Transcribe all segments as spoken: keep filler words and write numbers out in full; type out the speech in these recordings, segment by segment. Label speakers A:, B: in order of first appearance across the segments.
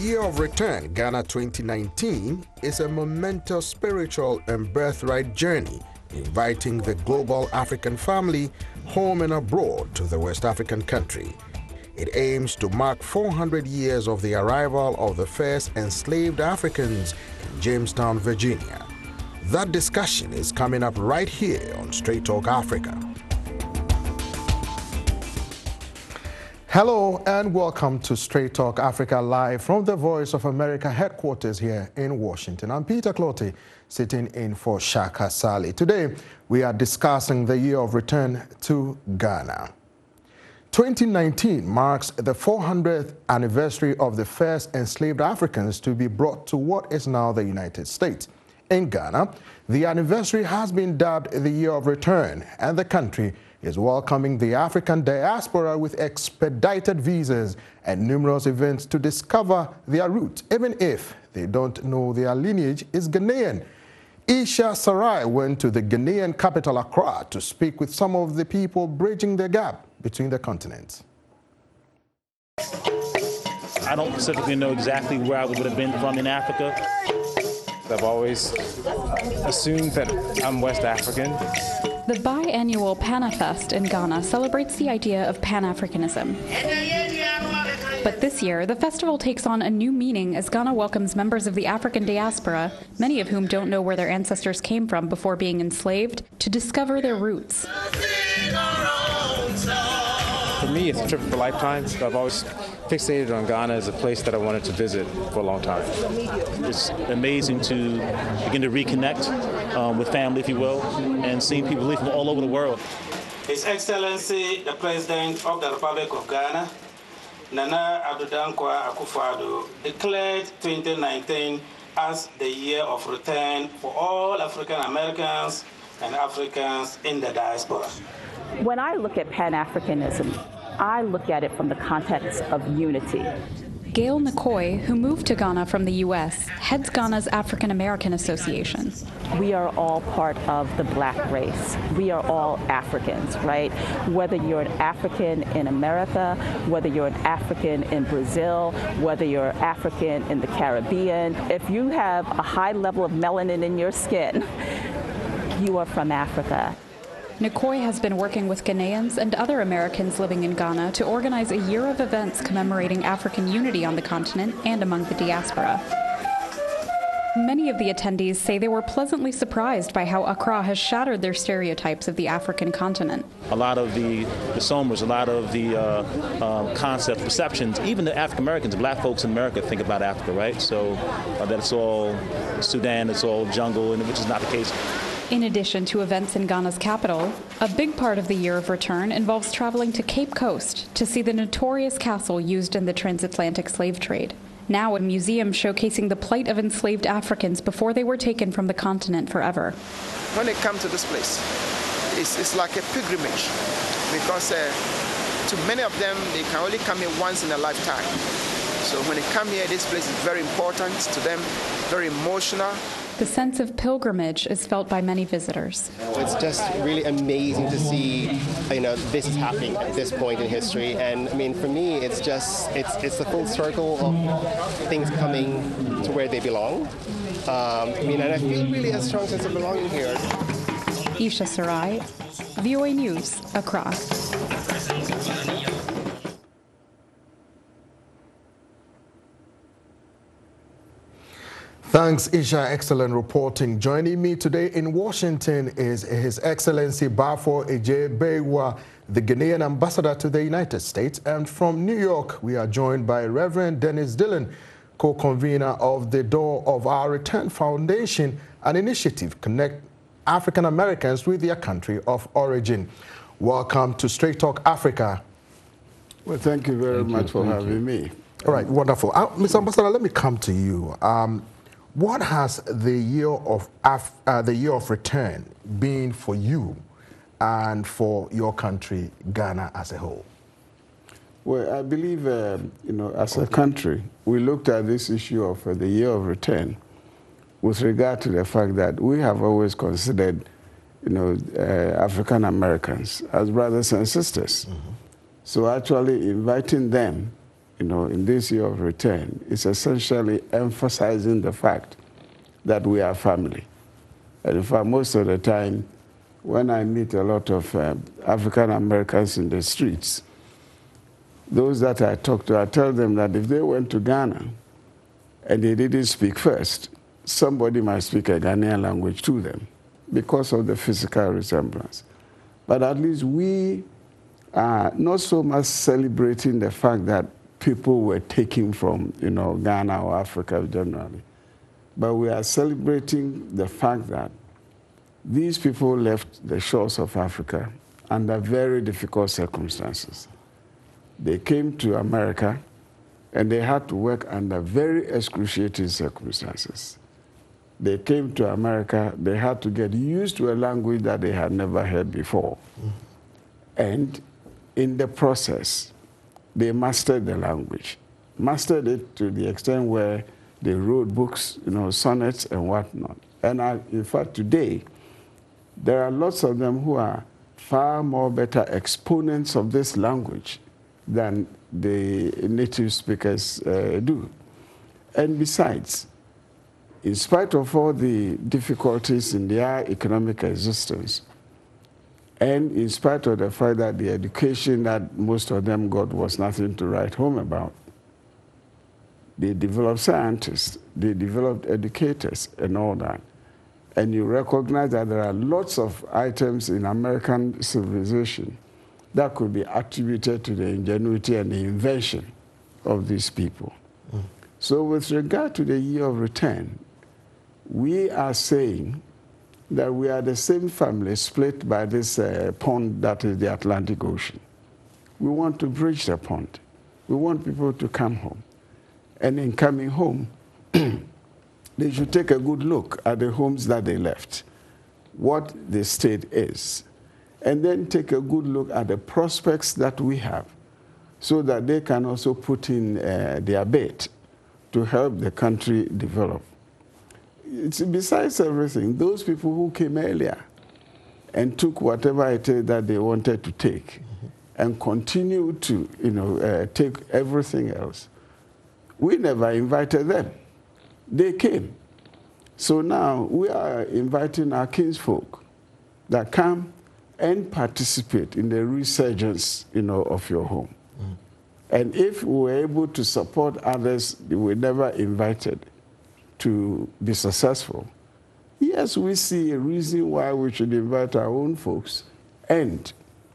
A: Year of Return, Ghana twenty nineteen, is a momentous spiritual and birthright journey, inviting the global African family, home and abroad, to the West African country. It aims to mark four hundred years of the arrival of the first enslaved Africans in Jamestown, Virginia. That discussion is coming up right here on Straight Talk Africa. Hello and welcome to Straight Talk Africa, live from the Voice of America headquarters here in Washington. I'm Peter Clottey, sitting in for Shaka Sali. Today, we are discussing the year of return to Ghana. twenty nineteen marks the four hundredth anniversary of the first enslaved Africans to be brought to what is now the United States. In Ghana, the anniversary has been dubbed the Year of Return, and the country is welcoming the African diaspora with expedited visas and numerous events to discover their roots, even if they don't know their lineage is Ghanaian. Isha Sarai went to the Ghanaian capital, Accra, to speak with some of the people bridging the gap between the continents.
B: I don't specifically know exactly where I would have been from in Africa.
C: I've always assumed that I'm West African.
D: The biannual PANAFest in Ghana celebrates the idea of Pan-Africanism. But this year, the festival takes on a new meaning as Ghana welcomes members of the African diaspora, many of whom don't know where their ancestors came from before being enslaved, to discover their roots.
C: For me, it's a trip of a lifetime. I've always fixated on Ghana as a place that I wanted to visit for a long time.
B: It's amazing to begin to reconnect um, with family, if you will, and seeing people from all over the world.
E: His Excellency, the President of the Republic of Ghana, Nana Addo Dankwa Akufo-Addo, declared twenty nineteen as the year of return for all African Americans and Africans in the diaspora.
F: When I look at Pan-Africanism, I look at it from the context of unity.
D: Gail Nkoy, who moved to Ghana from the U S, heads Ghana's African American Association.
F: We are all part of the black race. We are all Africans, right? Whether you're an African in America, whether you're an African in Brazil, whether you're African in the Caribbean, if you have a high level of melanin in your skin, you are from Africa.
D: Nkoy has been working with Ghanaians and other Americans living in Ghana to organize a year of events commemorating African unity on the continent and among the diaspora. Many of the attendees say they were pleasantly surprised by how Accra has shattered their stereotypes of the African continent.
B: A lot of the, the somas, a lot of the uh, uh, concepts, perceptions, even the African Americans, black folks in America think about Africa, right? So uh, that it's all Sudan, it's all jungle, and which is not the case.
D: In addition to events in Ghana's capital, a big part of the Year of Return involves traveling to Cape Coast to see the notorious castle used in the transatlantic slave trade. Now a museum showcasing the plight of enslaved Africans before they were taken from the continent forever.
G: When they come to this place, it's, it's like a pilgrimage, because uh, to many of them, they can only come here once in a lifetime. So when they come here, this place is very important to them, very emotional.
D: The sense of pilgrimage is felt by many visitors.
H: It's just really amazing to see, you know, this is happening at this point in history. And I mean, for me, it's just, it's it's the full circle of things coming to where they belong. Um, I mean, and I feel really a strong sense of belonging here.
D: Isha Sarai, V O A News, Accra.
A: Thanks, Isha. Excellent reporting. Joining me today in Washington is His Excellency Bafo Adjei-Bawuah, the Ghanaian ambassador to the United States. And from New York, we are joined by Reverend Dennis Dillon, co-convener of the Door of Our Return Foundation, an initiative to connect African Americans with their country of origin. Welcome to Straight Talk Africa.
I: Well, thank you very
A: thank
I: much
A: you,
I: for having
A: you.
I: me.
A: All right, wonderful. Uh, Mister Ambassador, let me come to you. Um, What has the year of Af uh, the year of return been for you and for your country, Ghana, as a whole?
I: Well, I believe, uh, you know, as a country, we looked at this issue of uh, the year of return with regard to the fact that we have always considered, you know, uh, African Americans as brothers and sisters. Mm-hmm. So actually inviting them you know, in this year of return is essentially emphasizing the fact that we are family. And in fact, most of the time, when I meet a lot of uh, African Americans in the streets, those that I talk to, I tell them that if they went to Ghana and they didn't speak first, somebody might speak a Ghanaian language to them because of the physical resemblance. But at least we are not so much celebrating the fact that people were taken from, you know, Ghana or Africa generally, but we are celebrating the fact that these people left the shores of Africa under very difficult circumstances. They came to America and they had to work under very excruciating circumstances. They came to America, they had to get used to a language that they had never heard before. Mm-hmm. And in the process, they mastered the language, mastered it to the extent where they wrote books, you know, sonnets and whatnot. And I, in fact, today, there are lots of them who are far more better exponents of this language than the native speakers uh, do. And besides, in spite of all the difficulties in their economic existence, and in spite of the fact that the education that most of them got was nothing to write home about, they developed scientists, they developed educators and all that. And you recognize that there are lots of items in American civilization that could be attributed to the ingenuity and the invention of these people. Mm. So with regard to the year of return, we are saying that we are the same family split by this uh, pond that is the Atlantic Ocean. We want to bridge the pond. We want people to come home. And in coming home, they should take a good look at the homes that they left, what the state is, and then take a good look at the prospects that we have so that they can also put in uh, their bit to help the country develop. It's, besides everything, those people who came earlier and took whatever it is that they wanted to take, mm-hmm. and continue to, you know, uh, take everything else, we never invited them. They came. So now we are inviting our kinsfolk that come and participate in the resurgence, you know, of your home. Mm. And if we were able to support others we never invited to be successful, yes, we see a reason why we should invite our own folks and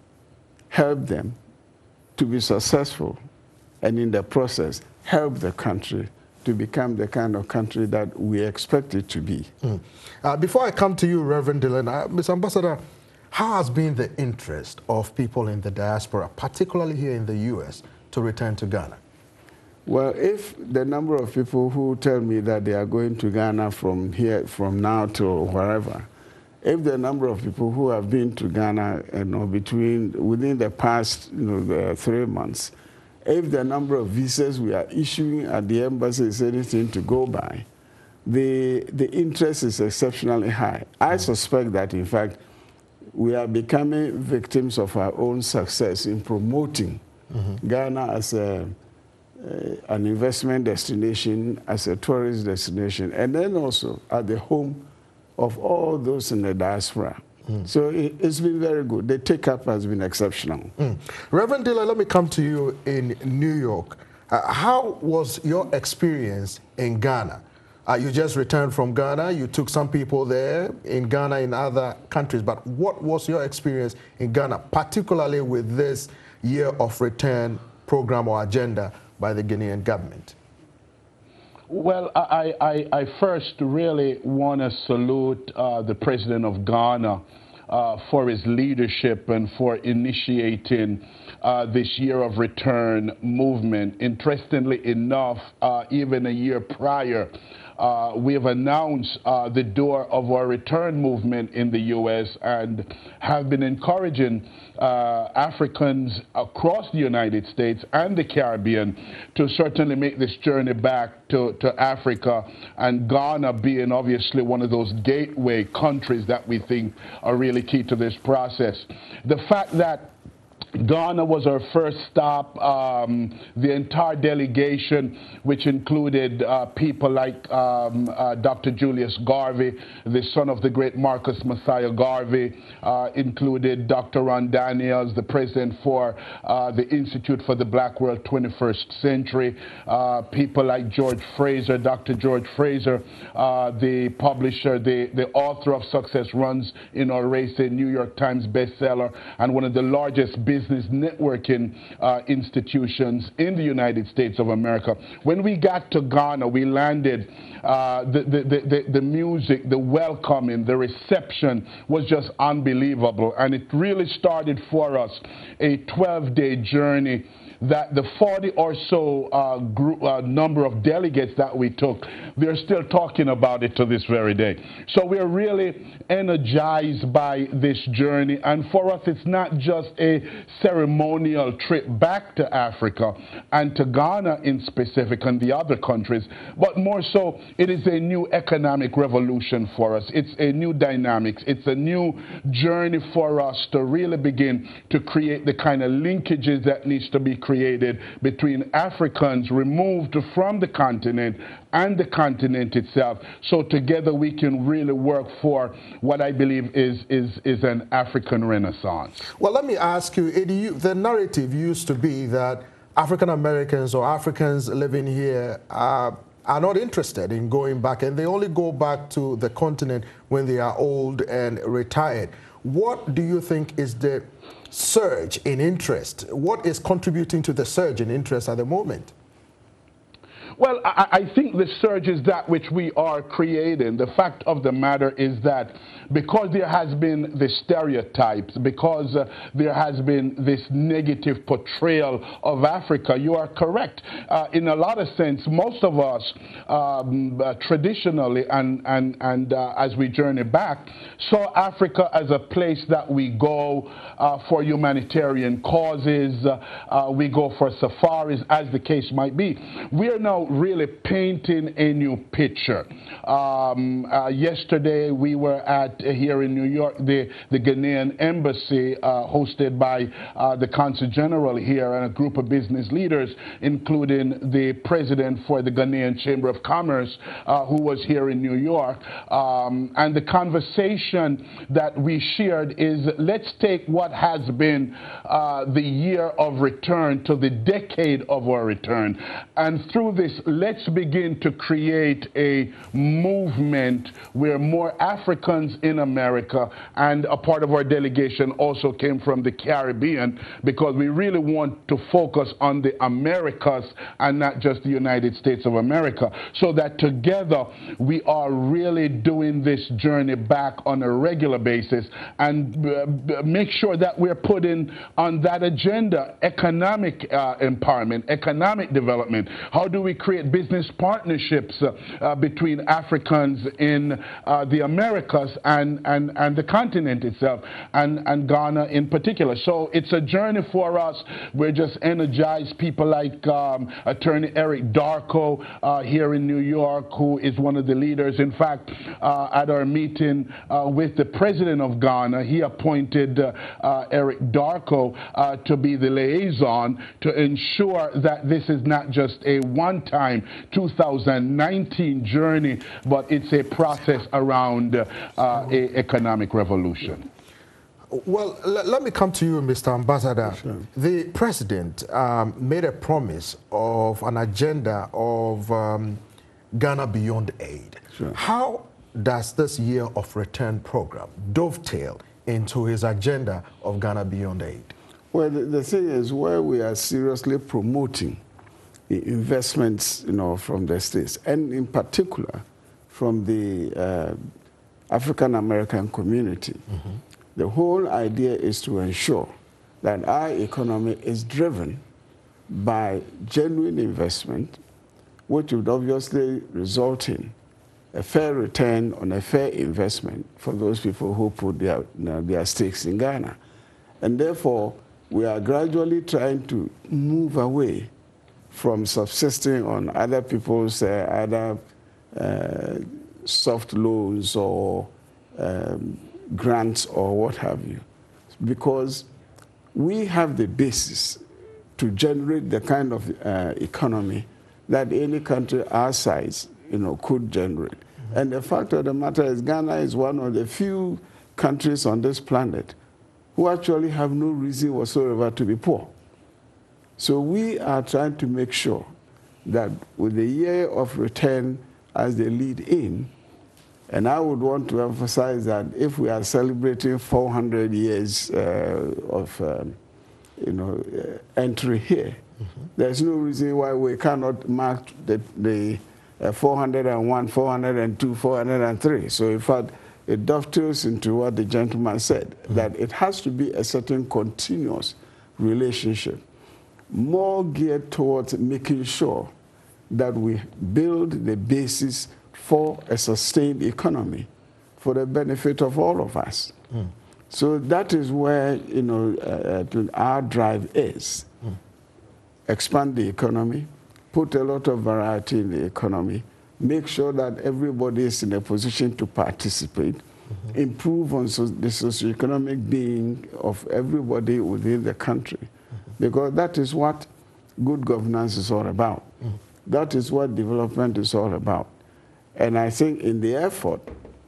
I: help them to be successful, and in the process, help the country to become the kind of country that we expect it to be.
A: Mm. Uh, before I come to you, Reverend Dillon, uh, Mister Ambassador, how has been the interest of people in the diaspora, particularly here in the U S, to return to Ghana?
I: Well, if the number of people who tell me that they are going to Ghana from here, from now to wherever, if the number of people who have been to Ghana, you know, between, within the past, you know, three months, if the number of visas we are issuing at the embassy is anything to go by, the, the interest is exceptionally high. I suspect that, in fact, we are becoming victims of our own success in promoting mm-hmm. Ghana as a, uh, an investment destination, as a tourist destination, and then also at the home of all those in the diaspora. Mm. So it, it's been very good. The take-up has been exceptional.
A: Mm. Reverend Dillon, let me come to you in New York. Uh, how was your experience in Ghana? Uh, you just returned from Ghana. You took some people there in Ghana, in other countries. But what was your experience in Ghana, particularly with this year of return program or agenda by the Guinean government?
J: Well, I, I, I first really want to salute uh, the president of Ghana uh, for his leadership and for initiating uh, this year of return movement. Interestingly enough, uh, even a year prior, Uh, we have announced uh, the door of our return movement in the U S and have been encouraging uh, Africans across the United States and the Caribbean to certainly make this journey back to, to Africa, and Ghana being obviously one of those gateway countries that we think are really key to this process. The fact that Ghana was our first stop. Um, the entire delegation, which included uh, people like um, uh, Doctor Julius Garvey, the son of the great Marcus Messiah Garvey, uh, included Doctor Ron Daniels, the president for uh, the Institute for the Black World twenty-first Century, uh, people like George Fraser, Doctor George Fraser, uh, the publisher, the, the author of Success Runs in Our Race, a New York Times bestseller, and one of the largest business business networking uh, institutions in the United States of America. When we got to Ghana, we landed, uh, the, the, the, the music, the welcoming, the reception was just unbelievable. And it really started for us a twelve-day journey that the forty or so uh, group, uh, number of delegates that we took, they're still talking about it to this very day. So we're really energized by this journey. And for us, it's not just a ceremonial trip back to Africa and to Ghana in specific and the other countries, but more so, it is a new economic revolution for us. It's a new dynamics. It's a new journey for us to really begin to create the kind of linkages that needs to be created between Africans removed from the continent and the continent itself, so together we can really work for what I believe is is is an African Renaissance.
A: Well, let me ask you, it, you the narrative used to be that African Americans or Africans living here are, are not interested in going back, and they only go back to the continent when they are old and retired. What do you think is the surge in interest? What is contributing to the surge in interest at the moment?
J: Well, I, I think the surge is that which we are creating. The fact of the matter is that because there has been the stereotypes, because uh, there has been this negative portrayal of Africa, you are correct. Uh, in a lot of sense, most of us um, uh, traditionally and, and, and uh, as we journey back, saw Africa as a place that we go uh, for humanitarian causes, uh, uh, we go for safaris, as the case might be. We are now really painting a new picture. Um, uh, yesterday we were at uh, here in New York, the, the Ghanaian embassy, uh, hosted by uh, the Consul General here and a group of business leaders, including the president for the Ghanaian Chamber of Commerce, uh, who was here in New York. Um, and the conversation that we shared is, let's take what has been uh, the year of return to the decade of our return, and through this, let's begin to create a movement where more Africans in America, and a part of our delegation also came from the Caribbean, because we really want to focus on the Americas and not just the United States of America, so that together we are really doing this journey back on a regular basis and uh, make sure that we're putting on that agenda economic uh, empowerment, economic development. How do we create business partnerships uh, uh, between Africans in uh, the Americas and, and, and the continent itself, and, and Ghana in particular. So it's a journey for us. We're just energized. People like um, Attorney Eric Darko uh, here in New York, who is one of the leaders. In fact, uh, at our meeting uh, with the president of Ghana, he appointed uh, uh, Eric Darko uh, to be the liaison to ensure that this is not just a one-time two thousand nineteen journey, but it's a process around uh, a economic revolution.
A: Well, let me come to you, Mister Ambassador. Sure. The president um, made a promise of an agenda of um, Ghana Beyond Aid. Sure. How does this year of return program dovetail into his agenda of Ghana Beyond Aid?
I: Well, the, the thing is, where we are seriously promoting the investments, you know, from the states, and in particular from the uh, African American community. Mm-hmm. The whole idea is to ensure that our economy is driven by genuine investment, which would obviously result in a fair return on a fair investment for those people who put their, you know, their stakes in Ghana. And therefore, we are gradually trying to move away from subsisting on other people's uh, other uh, soft loans or um, grants or what have you. Because we have the basis to generate the kind of uh, economy that any country our size, you know, could generate. Mm-hmm. And the fact of the matter is Ghana is one of the few countries on this planet who actually have no reason whatsoever to be poor. So we are trying to make sure that with the year of return as the lead in, and I would want to emphasize that if we are celebrating four hundred years uh, of um, you know, uh, entry here, mm-hmm. there's no reason why we cannot mark the, the uh, four hundred and one, four hundred and two, four hundred and three. So in fact, it dovetails into what the gentleman said, mm-hmm. that it has to be a certain continuous relationship, more geared towards making sure that we build the basis for a sustained economy for the benefit of all of us. Mm. So that is where, you know, uh, our drive is. Mm. Expand the economy, put a lot of variety in the economy, make sure that everybody is in a position to participate, mm-hmm. improve on so the socioeconomic being of everybody within the country, mm-hmm. because that is what good governance is all about. Mm-hmm. That is what development is all about. And I think in the effort,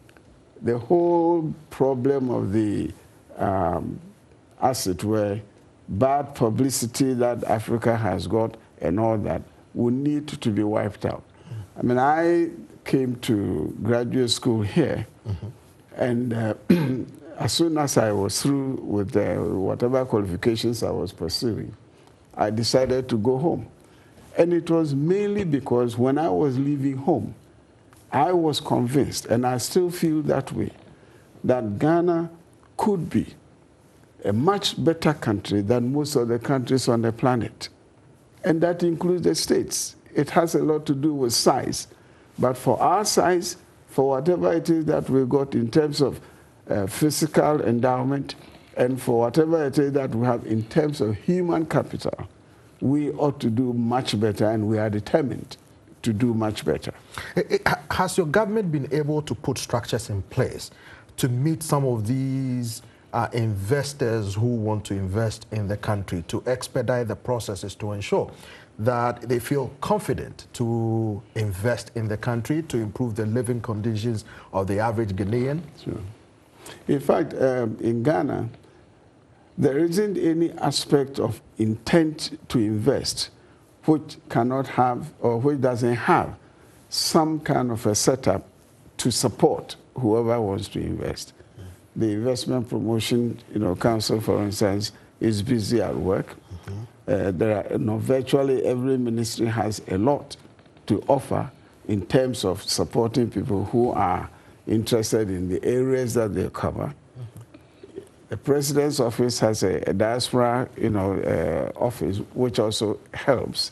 I: the whole problem of the, um, as it were, bad publicity that Africa has got and all that will need to be wiped out. Mm-hmm. I mean, I came to graduate school here, mm-hmm. and uh, as soon as I was through with uh, whatever qualifications I was pursuing, I decided to go home. And it was mainly because when I was leaving home, I was convinced, and I still feel that way, that Ghana could be a much better country than most of the countries on the planet. And that includes the states. It has a lot to do with size. But for our size, for whatever it is that we got in terms of uh, physical endowment, and for whatever it is that we have in terms of human capital, we ought to do much better, and we are determined to do much better.
A: Has your government been able to put structures in place to meet some of these uh, investors who want to invest in the country, to expedite the processes to ensure that they feel confident to invest in the country, to improve the living conditions of the average Ghanaian?
I: Sure. In fact, um, in Ghana, there isn't any aspect of intent to invest which cannot have, or which doesn't have, some kind of a setup to support whoever wants to invest. Mm. The Investment Promotion, you know, Council, for instance, is busy at work. Mm-hmm. uh, there are, you know, virtually every ministry has a lot to offer in terms of supporting people who are interested in the areas that they cover. Mm-hmm. The President's office has a, a diaspora, you know, uh, office, which also helps.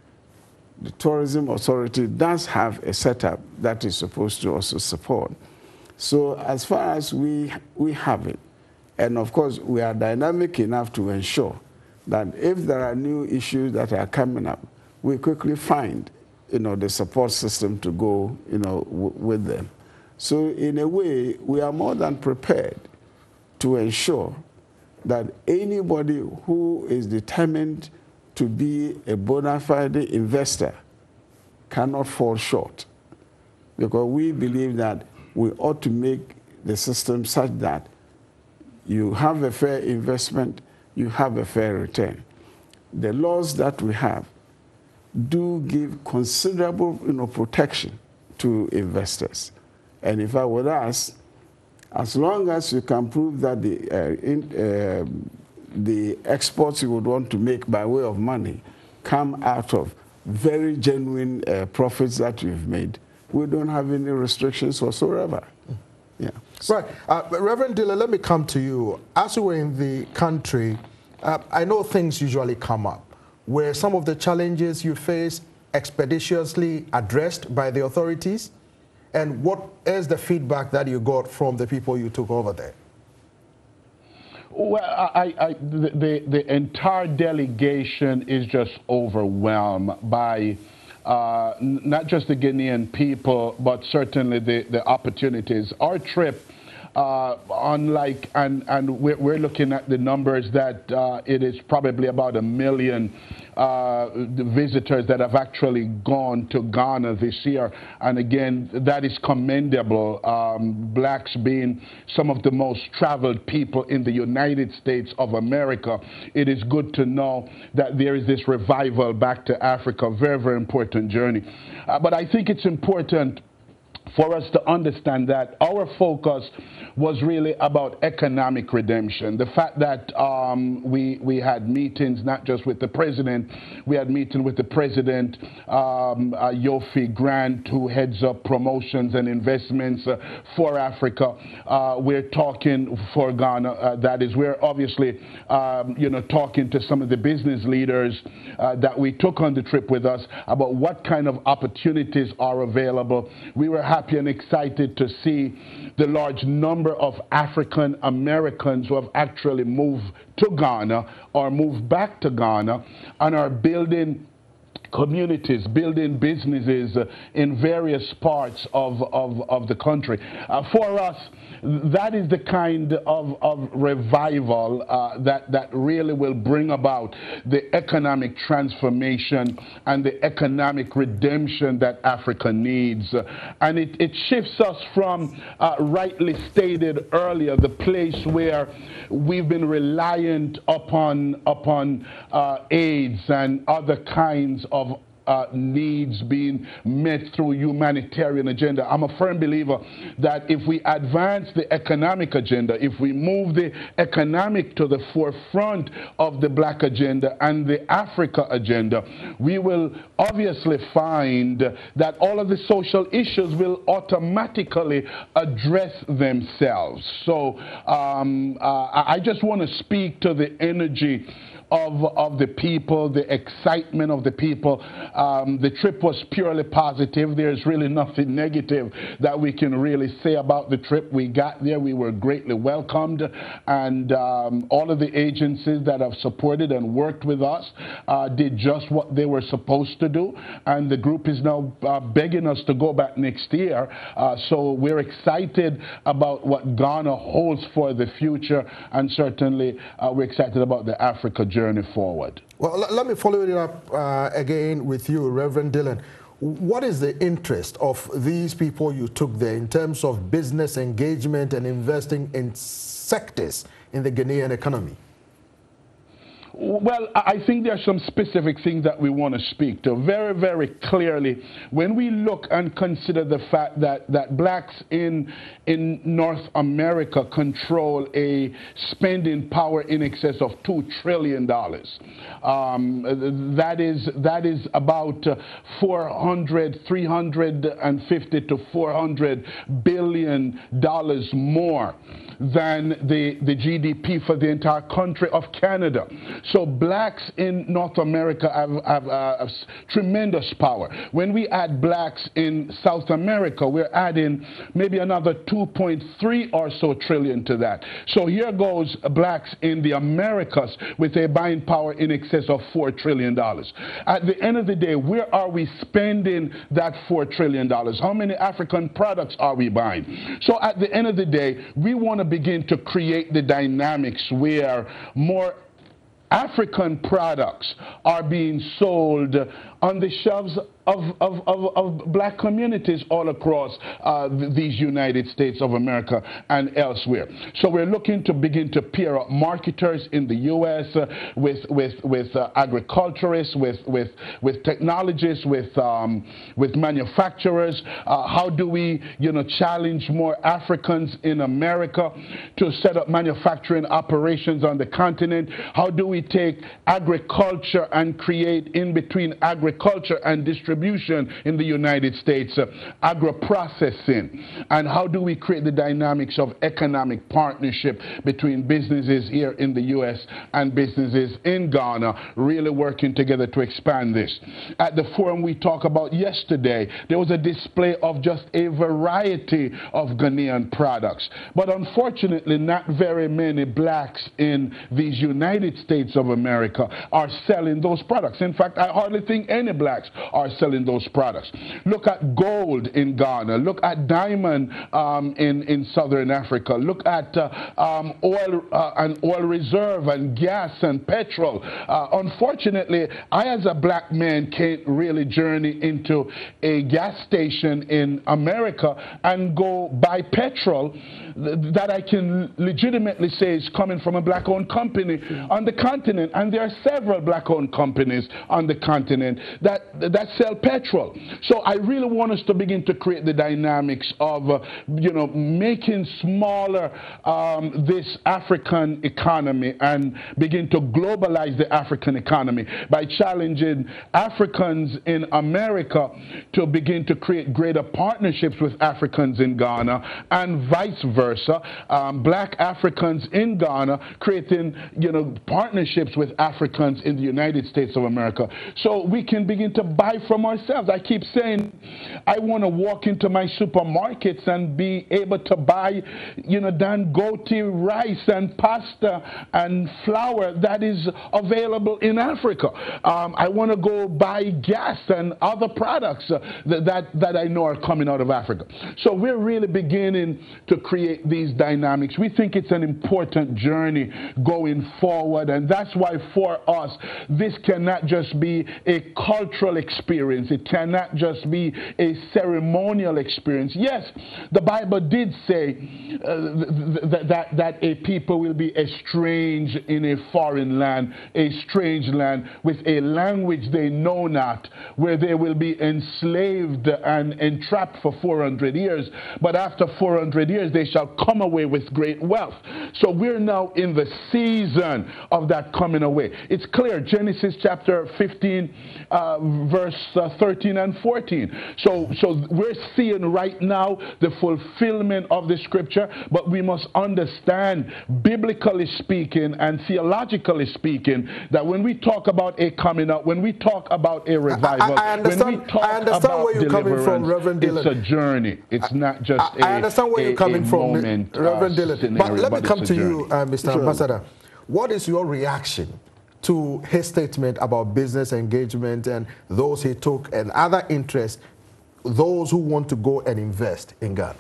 I: The Tourism Authority does have a setup that is supposed to also support. So as far as we, we have it, and of course we are dynamic enough to ensure that if there are new issues that are coming up, we quickly find, you know, the support system to go, you know, w with them. So in a way, we are more than prepared to ensure that anybody who is determined to be a bona fide investor cannot fall short, because we believe that we ought to make the system such that you have a fair investment, you have a fair return. The laws that we have do give considerable, you know, protection to investors. And in fact, with us, as long as you can prove that the uh, in, uh, the exports you would want to make by way of money come out of very genuine uh, profits that you've made, we don't have any restrictions whatsoever. Yeah.
A: Right. Uh, Reverend Dilley, let me come to you. As you were in the country, uh, I know things usually come up. Were some of the challenges you face expeditiously addressed by the authorities? And what is the feedback that you got from the people you took over there?
J: Well, I, I, the, the, the entire delegation is just overwhelmed by uh, not just the Ghanaian people, but certainly the, the opportunities. Our trip uh, unlike, and, and we're, we're looking at the numbers that uh, it is probably about a million uh, visitors that have actually gone to Ghana this year. And again, that is commendable. Um, blacks being some of the most traveled people in the United States of America, it is good to know that there is this revival back to Africa. Very, very important journey. Uh, but I think it's important for us to understand that our focus was really about economic redemption. The fact that um, we, we had meetings not just with the president, we had meetings with the president, um, uh, Yofi Grant, who heads up promotions and investments uh, for Africa. Uh, we're talking for Ghana, uh, that is, we're obviously um, you know, talking to some of the business leaders uh, that we took on the trip with us about what kind of opportunities are available. We were happy and excited to see the large number of African Americans who have actually moved to Ghana or moved back to Ghana and are building communities, building businesses uh, in various parts of, of, of the country. Uh, for us, that is the kind of, of revival uh, that, that really will bring about the economic transformation and the economic redemption that Africa needs. Uh, and it, it shifts us from, uh, rightly stated earlier, the place where we've been reliant upon, upon uh, AIDS and other kinds of of uh, needs being met through humanitarian agenda. I'm a firm believer that if we advance the economic agenda, if we move the economic to the forefront of the black agenda and the Africa agenda, we will obviously find that all of the social issues will automatically address themselves. So um, uh, I just want to speak to the energy Of, of the people, the excitement of the people. Um, the trip was purely positive. There's really nothing negative that we can really say about the trip. We got there, we were greatly welcomed, and um, all of the agencies that have supported and worked with us uh, did just what they were supposed to do, and the group is now uh, begging us to go back next year. Uh, so we're excited about what Ghana holds for the future, and certainly uh, we're excited about the Africa journey. Journey forward.
A: Well, let me follow it up uh, again with you, Reverend Dillon. What is the interest of these people you took there in terms of business engagement and investing in sectors in the Ghanaian economy?
J: Well, I think there are some specific things that we want to speak to very, very clearly. When we look and consider the fact that, that blacks in, in North America control a spending power in excess of two trillion dollars. Um, that is, that is about four hundred, three hundred fifty to four hundred billion dollars more than the, the G D P for the entire country of Canada. So blacks in North America have, have, uh, have tremendous power. When we add blacks in South America, we're adding maybe another two point three or so trillion to that. So here goes blacks in the Americas with a buying power in excess of four trillion dollars. At the end of the day, where are we spending that four trillion dollars? How many African products are we buying? So at the end of the day, we want to begin to create the dynamics where more African products are being sold on the shelves of, of, of, of black communities all across uh, these United States of America and elsewhere. So we're looking to begin to pair up marketers in the U S uh, with, with, with uh, agriculturists, with, with, with technologists, with, um, with manufacturers. Uh, how do we, you know, challenge more Africans in America to set up manufacturing operations on the continent? How do we take agriculture and create in between agriculture and distribution in the United States, uh, agro-processing, and how do we create the dynamics of economic partnership between businesses here in the U S and businesses in Ghana, really working together to expand this. At the forum we talked about yesterday, there was a display of just a variety of Ghanaian products, but unfortunately not very many blacks in these United States of America are selling those products. In fact, I hardly think any blacks are selling selling those products. Look at gold in Ghana. Look at diamond um, in, in southern Africa. Look at uh, um, oil uh, and oil reserve and gas and petrol. Uh, unfortunately, I as a black man can't really journey into a gas station in America and go buy petrol th that I can legitimately say is coming from a black-owned company on the continent. And there are several black-owned companies on the continent that, that sell petrol. So I really want us to begin to create the dynamics of, uh, you know, making smaller um, this African economy and begin to globalize the African economy by challenging Africans in America to begin to create greater partnerships with Africans in Ghana and vice versa. Um, black Africans in Ghana creating, you know, partnerships with Africans in the United States of America, so we can begin to buy from ourselves. I keep saying I want to walk into my supermarkets and be able to buy, you know, Dangote rice and pasta and flour that is available in Africa. Um, I want to go buy gas and other products uh, that, that, that I know are coming out of Africa. So we're really beginning to create these dynamics. We think it's an important journey going forward, and that's why for us this cannot just be a cultural experience. It cannot just be a ceremonial experience. Yes, the Bible did say uh, th th that, that a people will be estranged in a foreign land, a strange land with a language they know not, where they will be enslaved and entrapped for four hundred years. But after four hundred years, they shall come away with great wealth. So we're now in the season of that coming away. It's clear, Genesis chapter fifteen, uh, verse uh, thirteen and fourteen. So, so we're seeing right now the fulfillment of the scripture, but we must understand, biblically speaking and theologically speaking, that when we talk about a coming out, when we talk about a revival,
A: I, I understand,
J: when we talk
A: I understand
J: about
A: where you're coming from, Reverend Dillon.
J: It's a journey. It's not just
A: I,
J: a
A: I understand where
J: a,
A: you're coming from,
J: moment,
A: Reverend
J: uh,
A: Dillon.
J: Scenario,
A: but let me
J: but
A: come to
J: journey.
A: you, uh, Mister Sure. Ambassador. What is your reaction to his statement about business engagement and those he took and other interests, those who want to go and invest in Ghana?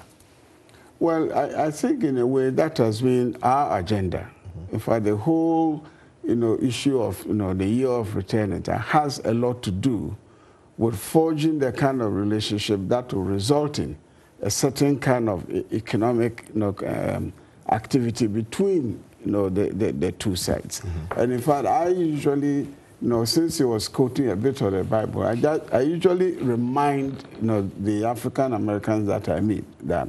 I: Well, I, I think in a way that has been our agenda. Mm-hmm. In fact, the whole, you know, issue of, you know, the year of return has a lot to do with forging the kind of relationship that will result in a certain kind of economic, you know, um, activity between, you know, the, the, the two sides. Mm-hmm. And in fact, I usually, you know, since he was quoting a bit of the Bible, I, just, I usually remind, you know, the African Americans that I meet that,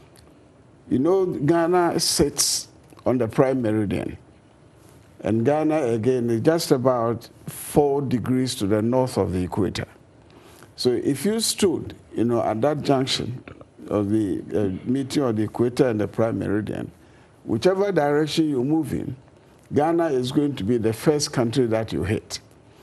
I: you know, Ghana sits on the prime meridian. And Ghana, again, is just about four degrees to the north of the equator. So if you stood, you know, at that junction of the uh, meeting of the equator and the prime meridian, whichever direction you move in, Ghana is going to be the first country that you hit.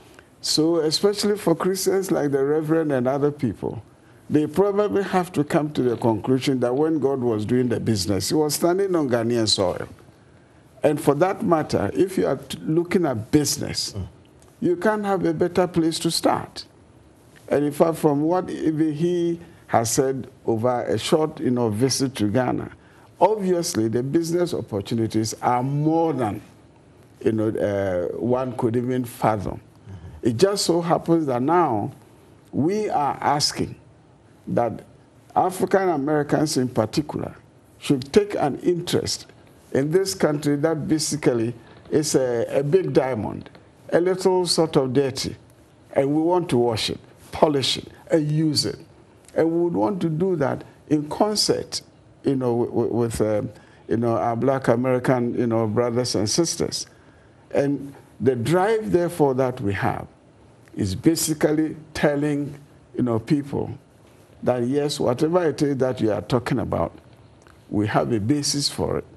I: So especially for Christians like the Reverend and other people, they probably have to come to the conclusion that when God was doing the business, he was standing on Ghanaian soil. And for that matter, if you are looking at business, mm. you can't have a better place to start. And in fact, from what he has said over a short, you know, visit to Ghana, obviously the business opportunities are more than, you know, uh, one could even fathom. Mm-hmm. It just so happens that now we are asking that African Americans in particular should take an interest in this country that basically is a, a big diamond, a little sort of dirty, and we want to wash it, polish it, and use it. And we would want to do that in concert, you know, with, with uh, you know, our black American, you know, brothers and sisters. And the drive, therefore, that we have is basically telling, you know, people that, yes, whatever it is that you are talking about, we have a basis for it.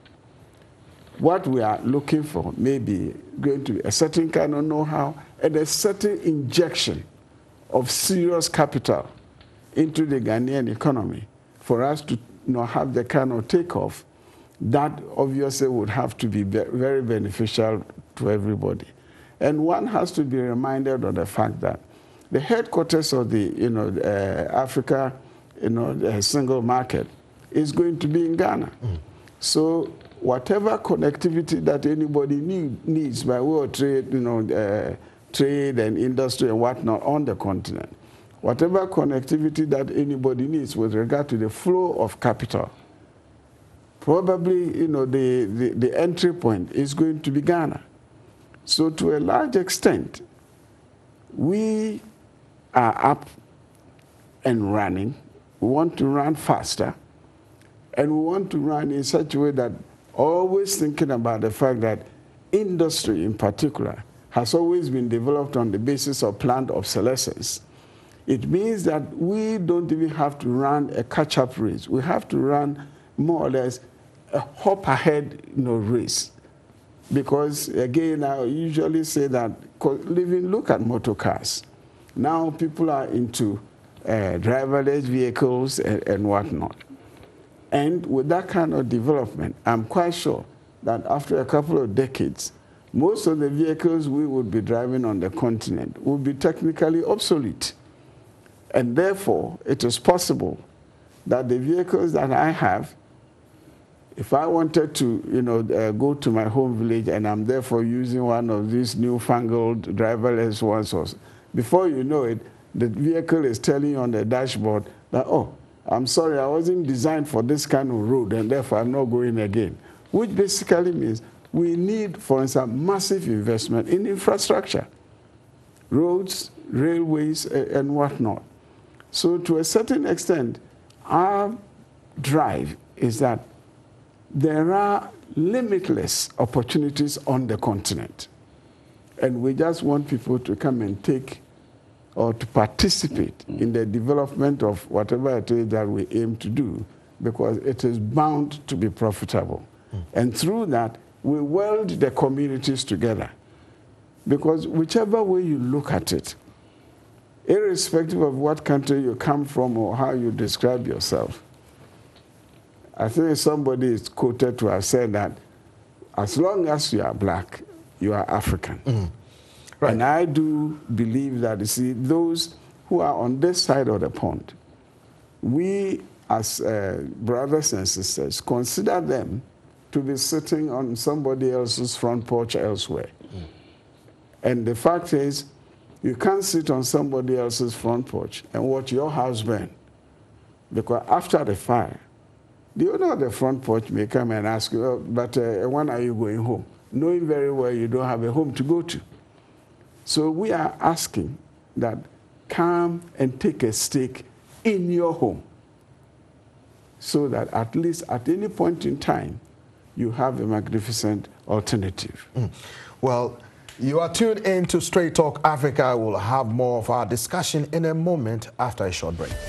I: What we are looking for may be going to be a certain kind of know-how and a certain injection of serious capital into the Ghanaian economy for us to, you know, have the kind of takeoff that obviously would have to be very beneficial to everybody. And one has to be reminded of the fact that the headquarters of the, you know, uh, Africa, you know, the single market is going to be in Ghana. Mm. So whatever connectivity that anybody need, needs by way of trade, you know, uh, trade and industry and whatnot on the continent, whatever connectivity that anybody needs with regard to the flow of capital, probably, you know, the, the, the entry point is going to be Ghana. So to a large extent, we are up and running. We want to run faster, and we want to run in such a way that always thinking about the fact that industry in particular has always been developed on the basis of planned obsolescence. It means that we don't even have to run a catch-up race. We have to run more or less a hop ahead, you know, race. Because again, I usually say that, living, look at motor cars. Now people are into uh, driverless vehicles and, and whatnot. And with that kind of development, I'm quite sure that after a couple of decades, most of the vehicles we would be driving on the continent will be technically obsolete. And therefore, it is possible that the vehicles that I have, if I wanted to, you know, uh, go to my home village and I'm therefore using one of these newfangled driverless ones, or, before you know it, the vehicle is telling you on the dashboard that, oh, I'm sorry, I wasn't designed for this kind of road, and therefore I'm not going again. Which basically means we need, for instance, massive investment in infrastructure, roads, railways, and whatnot. So to a certain extent, our drive is that there are limitless opportunities on the continent. And we just want people to come and take or to participate in the development of whatever it is that we aim to do, because it is bound to be profitable. Mm. And through that, we weld the communities together. Because whichever way you look at it, irrespective of what country you come from or how you describe yourself, I think somebody is quoted to have said that as long as you are black, you are African. Mm. Right. And I do believe that, you see, those who are on this side of the pond, we as uh, brothers and sisters consider them to be sitting on somebody else's front porch elsewhere. Mm. And the fact is, you can't sit on somebody else's front porch and watch your house burn, because after the fire, the owner of the front porch may come and ask you, oh, but uh, when are you going home? Knowing very well you don't have a home to go to. So we are asking that come and take a stake in your home, so that at least at any point in time, you have a magnificent alternative.
A: Mm. Well, you are tuned in to Straight Talk Africa. We'll have more of our discussion in a moment after a short break.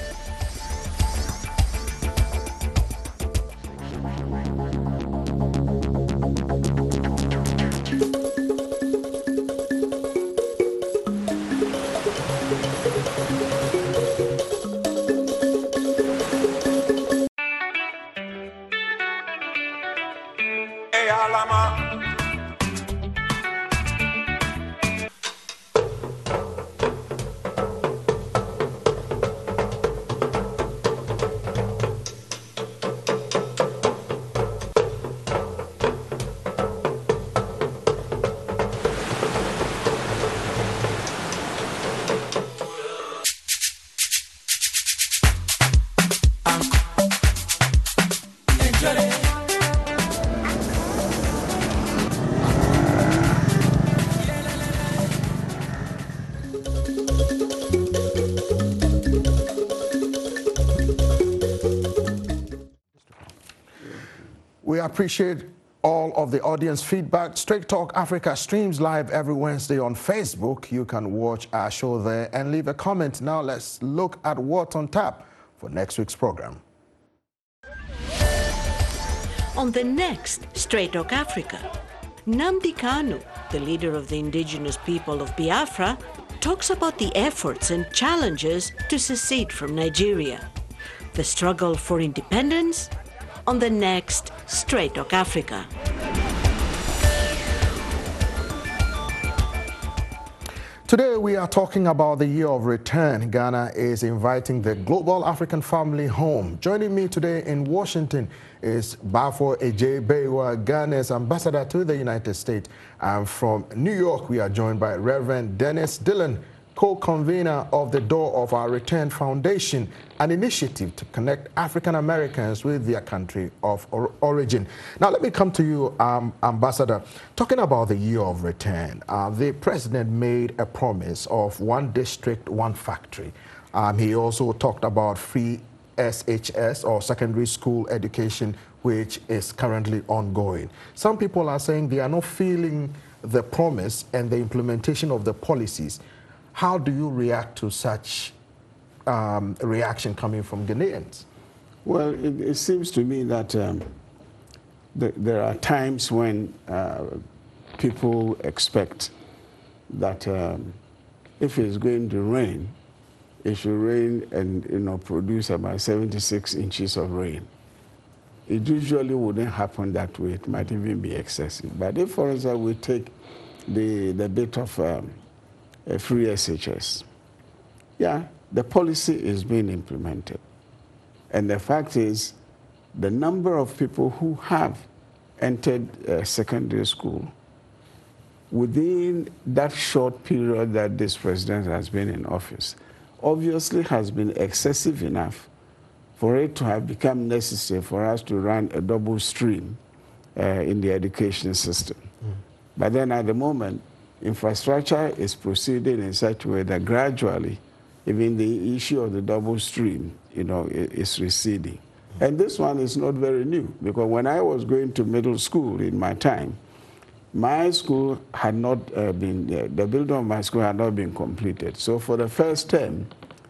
A: We appreciate all of the audience feedback. Straight Talk Africa streams live every Wednesday on Facebook. You can watch our show there and leave a comment. Now let's look at what's on tap for next week's program.
K: On the next Straight Talk Africa, Nnamdi Kanu, the leader of the indigenous people of Biafra, talks about the efforts and challenges to secede from Nigeria. The struggle for independence on the next Straight Talk Africa.
A: Today we are talking about the year of return. Ghana is inviting the global African family home. Joining me today in Washington is Bafo Ejay Beiwa, Ghana's ambassador to the United States. And from New York, we are joined by Reverend Dennis Dillon, co-convener of the Door of Our Return Foundation, an initiative to connect African Americans with their country of or origin. Now, let me come to you, um, Ambassador. Talking about the year of return, uh, the president made a promise of one district, one factory. Um, he also talked about free S H S, or secondary school education, which is currently ongoing. Some people are saying they are not feeling the promise and the implementation of the policies. How do you react to such um, reaction coming from Ghanaians?
I: Well, it, it seems to me that um, th there are times when uh, people expect that um, if it's going to rain, it should rain and you know produce about seventy-six inches of rain. It usually wouldn't happen that way. It might even be excessive. But if, for instance, we take the the bit of um, a free S H S. Yeah, the policy is being implemented. And the fact is, the number of people who have entered uh, secondary school within that short period that this president has been in office obviously has been excessive enough for it to have become necessary for us to run a double stream uh, in the education system. Mm. But then at the moment, infrastructure is proceeding in such a way that gradually, even the issue of the double stream, you know, is receding. And this one is not very new, because when I was going to middle school in my time, my school had not uh, been, uh, the building of my school had not been completed. So for the first term,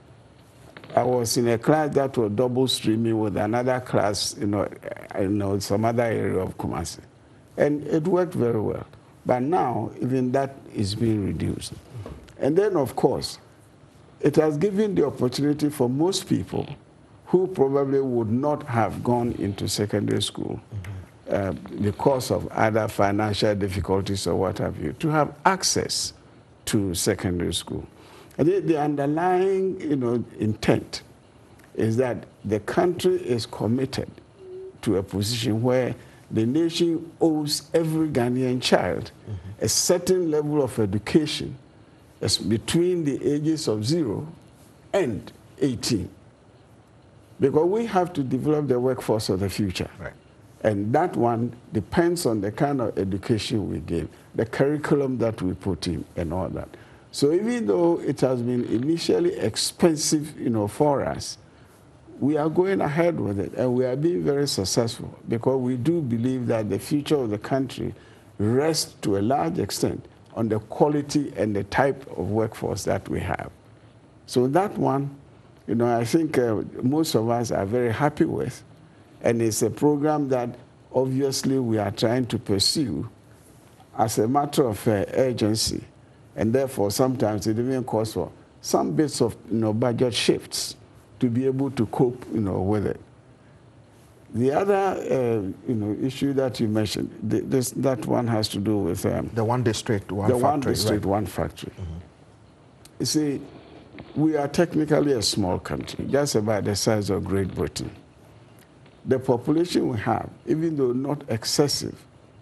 I: I was in a class that was double streaming with another class, you know, you know, some other area of Kumasi. And it worked very well. But now, even that is being reduced. And then, of course, it has given the opportunity for most people who probably would not have gone into secondary school mm-hmm. uh, because of other financial difficulties or what have you, to have access to secondary school. And the, the underlying you know, intent is that the country is committed to a position where the nation owes every Ghanaian child mm-hmm. a certain level of education as between the ages of zero and eighteen. Because we have to develop the workforce of the future. Right. And that one depends on the kind of education we give, the curriculum that we put in and all that. So even though it has been initially expensive you know, for us, we are going ahead with it, and we are being very successful, because we do believe that the future of the country rests to a large extent on the quality and the type of workforce that we have. So that one, you know, I think uh, most of us are very happy with, and it's a program that obviously we are trying to pursue as a matter of uh, urgency, and therefore sometimes it even calls for some bits of you know, budget shifts to be able to cope, you know, with it. The other, uh, you know, issue that you mentioned, th this, that one has to do with um,
A: the one district, one
I: the
A: factory.
I: one district,
A: right?
I: one factory. Mm-hmm. You see, we are technically a small country, just about the size of Great Britain. The population we have, even though not excessive,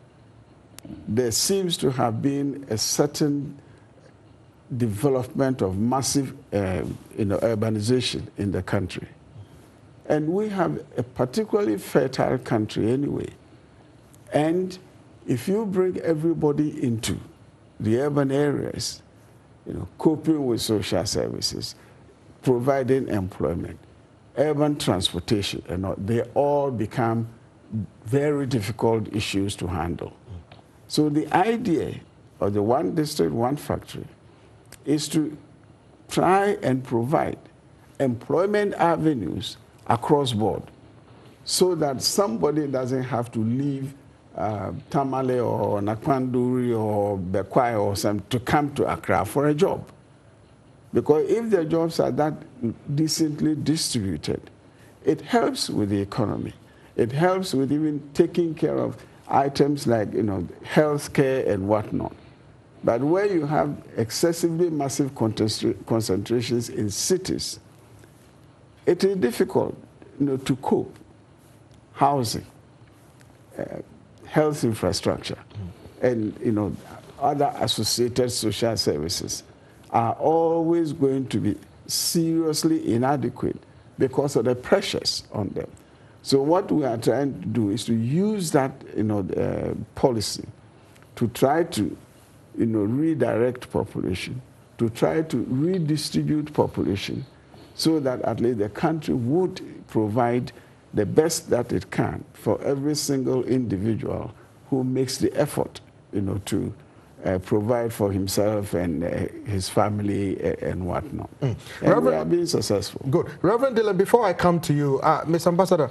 I: there seems to have been a certain development of massive uh, you know, urbanization in the country. And we have a particularly fertile country anyway. And if you bring everybody into the urban areas, you know, coping with social services, providing employment, urban transportation, and all, they all become very difficult issues to handle. So the idea of the one district, one factory is to try and provide employment avenues across board, so that somebody doesn't have to leave uh, Tamale or Nakpanduri or Bekwai or some to come to Accra for a job. Because if the jobs are that decently distributed, it helps with the economy. It helps with even taking care of items like, you know, health care and whatnot. But where you have excessively massive concentrations in cities, it is difficult, you know, to cope. Housing, uh, health infrastructure, mm. and you know, other associated social services are always going to be seriously inadequate because of the pressures on them. So what we are trying to do is to use that, you know, uh, policy to try to, you know, redirect population, to try to redistribute population, so that at least the country would provide the best that it can for every single individual who makes the effort, you know, to uh, provide for himself and uh, his family uh, and whatnot. Mm. And Reverend, we are being successful.
A: Good. Reverend Dillon, before I come to you, uh, Miz Ambassador,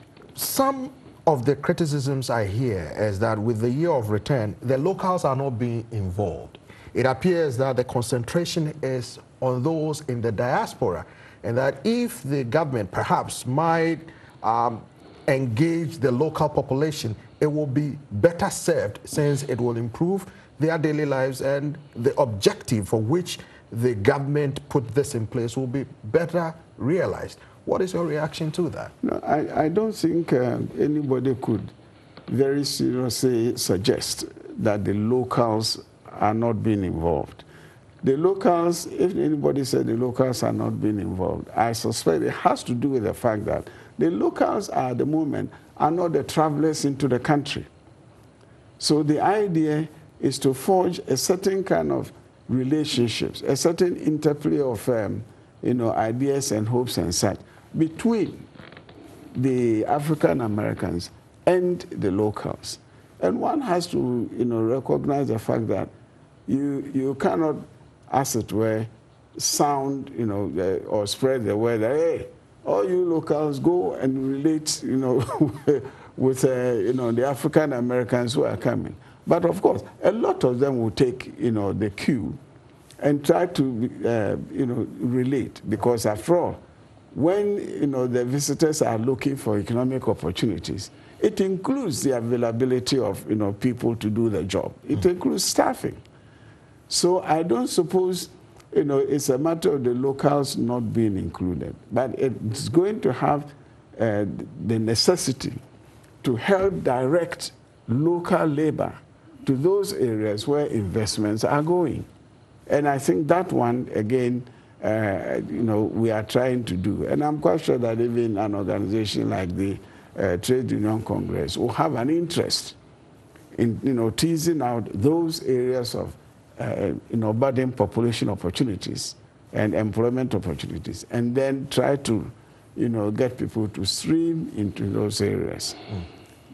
A: some of the criticisms I hear is that with the year of return, the locals are not being involved. It appears that the concentration is on those in the diaspora, and that if the government perhaps might um, engage the local population, it will be better served, since it will improve their daily lives, and the objective for which the government put this in place will be better realized. What is your reaction to that?
I: No, I, I don't think uh, anybody could very seriously suggest that the locals are not being involved. The locals, if anybody said the locals are not being involved, I suspect it has to do with the fact that the locals are, at the moment, are not the travelers into the country. So the idea is to forge a certain kind of relationships, a certain interplay of um, you know, ideas and hopes and such between the African Americans and the locals. And one has to, you know, recognize the fact that you, you cannot, as it were, sound, you know, uh, or spread the word that, hey, all you locals go and relate, you know, with, uh, you know, the African Americans who are coming. But of course, a lot of them will take, you know, the cue and try to, uh, you know, relate, because after all, when, you know, the visitors are looking for economic opportunities, it includes the availability of, you know, people to do the job. It mm-hmm. includes staffing. So I don't suppose, you know, it's a matter of the locals not being included, but it's going to have uh, the necessity to help direct local labor to those areas where investments are going. And I think that one, again, uh, you know, we are trying to do. And I'm quite sure that even an organization like the uh, Trade Union Congress will have an interest in, you know, teasing out those areas of, uh, you know, budding population opportunities and employment opportunities, and then try to, you know, get people to stream into those areas. Mm.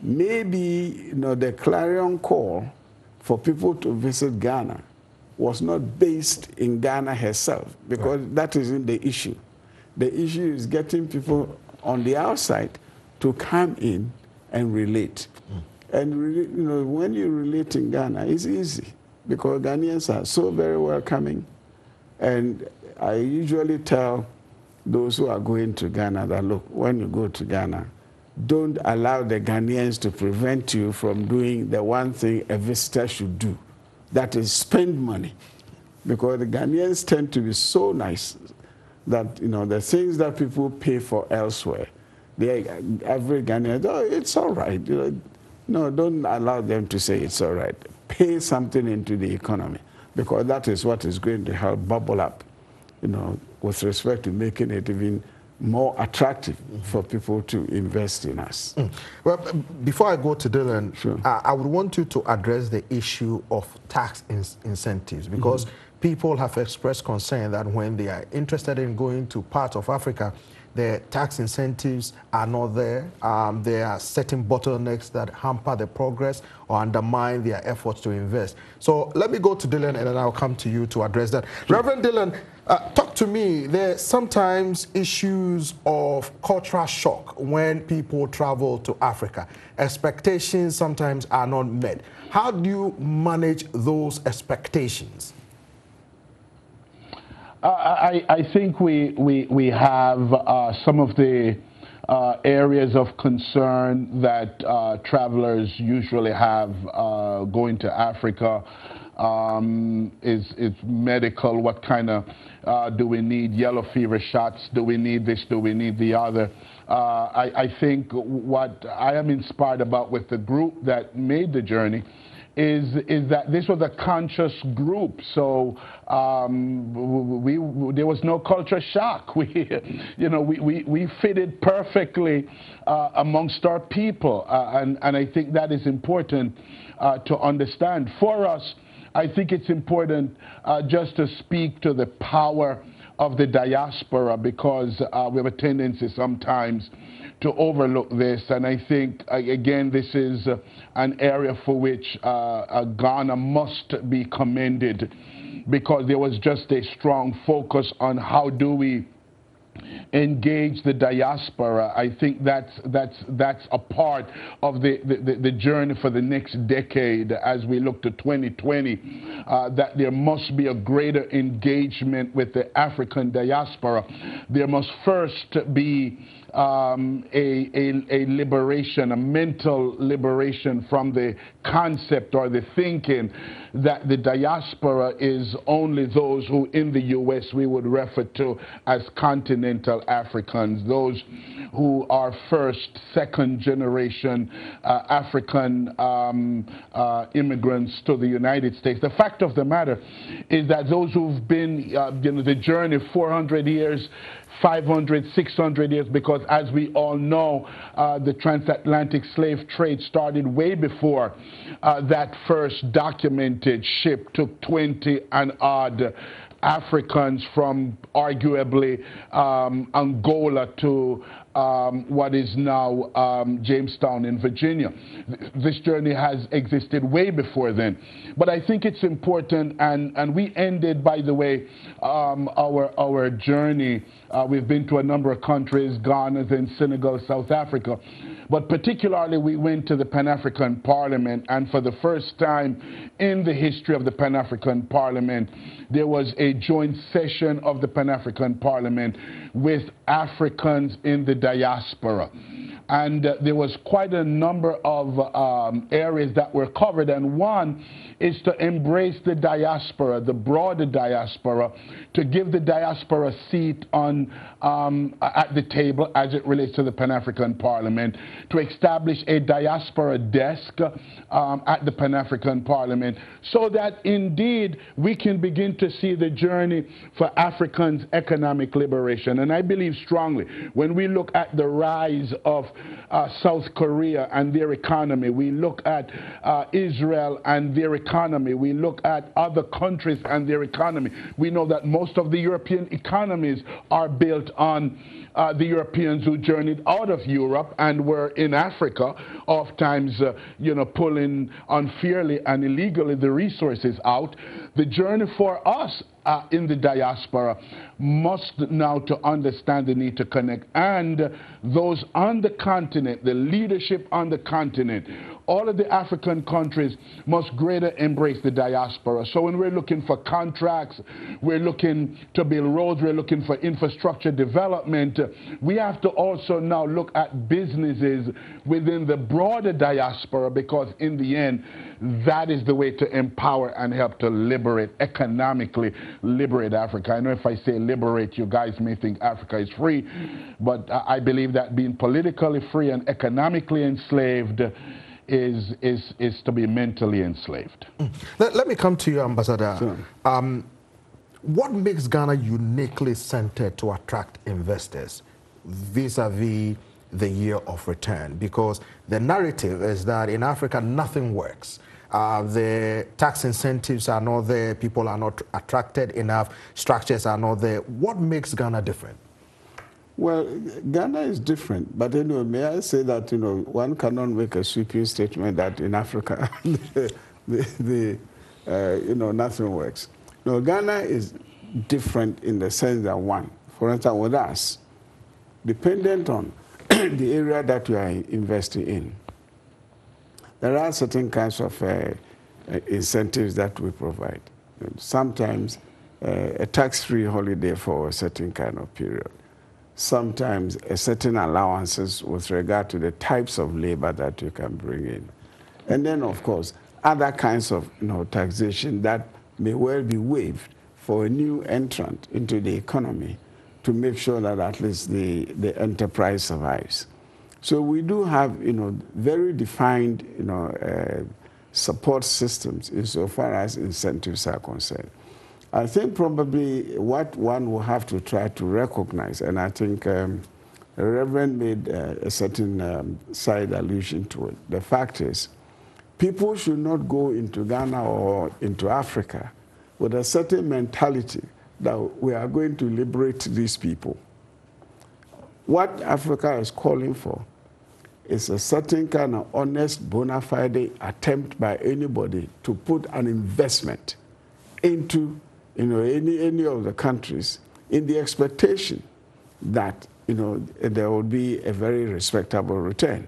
I: Maybe, you know, the clarion call for people to visit Ghana was not based in Ghana herself, because right. that isn't the issue. The issue is getting people on the outside to come in and relate. Mm. And, you know, when you relate in Ghana, it's easy, because Ghanaians are so very welcoming. And I usually tell those who are going to Ghana that, look, when you go to Ghana, don't allow the Ghanaians to prevent you from doing the one thing a visitor should do. That is spend money, because the Ghanaians tend to be so nice that, you know, the things that people pay for elsewhere, the average Ghanaian, oh, it's all right. You know, no, don't allow them to say it's all right. Pay something into the economy, because that is what is going to help bubble up, you know, with respect to making it even more attractive mm-hmm. for people to invest in us. Mm.
A: Well, before I go to Dillon,
I: sure.
A: uh, I would want you to address the issue of tax in incentives, because mm-hmm. people have expressed concern that when they are interested in going to parts of Africa, the tax incentives are not there. Um, there are certain bottlenecks that hamper the progress or undermine their efforts to invest. So let me go to Dillon, and then I'll come to you to address that. Sure. Reverend Dillon, uh, talk to me. There are sometimes issues of cultural shock when people travel to Africa. Expectations sometimes are not met. How do you manage those expectations?
J: I, I think we, we, we have uh, some of the uh, areas of concern that uh, travelers usually have uh, going to Africa. Um, is, is medical? What kind of, uh, do we need yellow fever shots? Do we need this? Do we need the other? Uh, I, I think what I am inspired about with the group that made the journey is, is that this was a conscious group. So um, we, we, there was no culture shock. We, you know, we, we, we fitted perfectly uh, amongst our people. Uh, and, and I think that is important uh, to understand. For us, I think it's important uh, just to speak to the power of the diaspora, because uh, we have a tendency sometimes to overlook this. And I think, uh, again, this is uh, an area for which uh, uh, Ghana must be commended, because there was just a strong focus on how do we engage the diaspora. I think that's that's that's a part of the, the, the journey for the next decade as we look to twenty twenty, uh, that there must be a greater engagement with the African diaspora. There must first be um, a, a, a liberation, a mental liberation from the concept or the thinking that the diaspora is only those who in the U S we would refer to as continental Africans, those who are first, second generation uh, African um, uh, immigrants to the United States. The fact of the matter is that those who've been, uh, you know, the journey four hundred years, five hundred, six hundred years, because as we all know, uh, the transatlantic slave trade started way before uh, that first documented ship took twenty and odd Africans from arguably um, Angola to um, what is now um, Jamestown in Virginia. This journey has existed way before then. But I think it's important, and, and we ended, by the way, um, our, our journey. Uh, we've been to a number of countries, Ghana, then Senegal, South Africa. But particularly, we went to the Pan-African Parliament, and for the first time in the history of the Pan-African Parliament, there was a joint session of the Pan-African Parliament with Africans in the diaspora. And uh, there was quite a number of um, areas that were covered, and one is to embrace the diaspora, the broader diaspora, to give the diaspora a seat on, um, at the table as it relates to the Pan-African Parliament, to establish a diaspora desk um, at the Pan-African Parliament, so that indeed we can begin to see the journey for Africans' economic liberation. And I believe strongly, when we look at the rise of uh, South Korea and their economy, we look at uh, Israel and their economy, we look at other countries and their economy, we know that most of the European economies are built on uh, the Europeans who journeyed out of Europe and were in Africa, oftentimes, uh, you know, pulling unfairly and illegally the resources out. The journey for us uh, in the diaspora must now to understand the need to connect, and those on the continent, the leadership on the continent, all of the African countries must greater embrace the diaspora. So when we're looking for contracts, we're looking to build roads, we're looking for infrastructure development, we have to also now look at businesses within the broader diaspora, because in the end, that is the way to empower and help to liberate, economically liberate Africa. I know if I say liberate, you guys may think Africa is free, but I believe that being politically free and economically enslaved is, is, is to be mentally enslaved.
A: Mm. Let, let me come to you, Ambassador. Sure. Um, what makes Ghana uniquely centered to attract investors vis-a-vis the year of return? Because the narrative is that in Africa, nothing works. Uh, the tax incentives are not there, people are not attracted enough, structures are not there. What makes Ghana different?
I: Well, Ghana is different, but anyway, may I say that, you know, one cannot make a sweeping statement that in Africa, the, the, the uh, you know, nothing works. No, Ghana is different in the sense that, one, for instance, with us, dependent on the area that you are investing in, there are certain kinds of uh, incentives that we provide. Sometimes uh, a tax-free holiday for a certain kind of period. Sometimes a certain allowances with regard to the types of labor that you can bring in. And then, of course, other kinds of you know, taxation that may well be waived for a new entrant into the economy to make sure that at least the, the enterprise survives. So we do have, you know, very defined, you know, uh, support systems insofar as incentives are concerned. I think probably what one will have to try to recognize, and I think um, the Reverend made uh, a certain um, side allusion to it. The fact is, people should not go into Ghana or into Africa with a certain mentality that we are going to liberate these people. What Africa is calling for is a certain kind of honest, bona fide attempt by anybody to put an investment into you know, any, any of the countries in the expectation that you know, there will be a very respectable return.